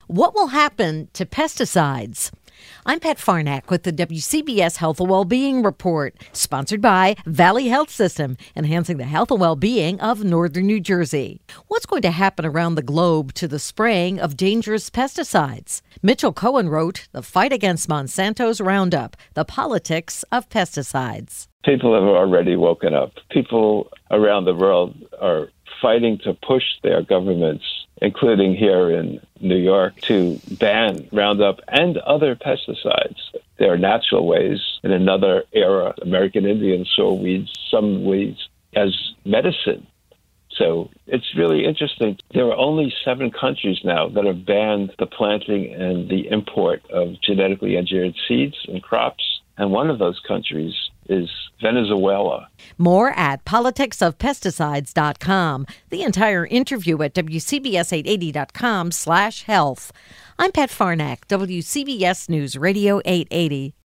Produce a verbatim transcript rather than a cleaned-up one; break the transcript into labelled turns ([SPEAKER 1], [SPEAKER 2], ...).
[SPEAKER 1] What will happen to pesticides? I'm Pat Farnack with the W C B S Health and Wellbeing Report, sponsored by Valley Health System, enhancing the health and well-being of northern New Jersey. What's going to happen around the globe to the spraying of dangerous pesticides? Mitchell Cohen wrote, The Fight Against Monsanto's Roundup, The Politics of Pesticides.
[SPEAKER 2] People have already woken up. People around the world are fighting to push their governments, including here in New York, to ban Roundup and other pesticides. There are natural ways. In another era, American Indians saw weeds, some weeds, as medicine. So it's really interesting. There are only seven countries now that have banned the planting and the import of genetically engineered seeds and crops. And one of those countries is Venezuela.
[SPEAKER 1] More at politics of pesticides dot com. The entire interview at W C B S eight eighty dot com slash health. I'm Pat Farnack, W C B S News Radio eight eighty.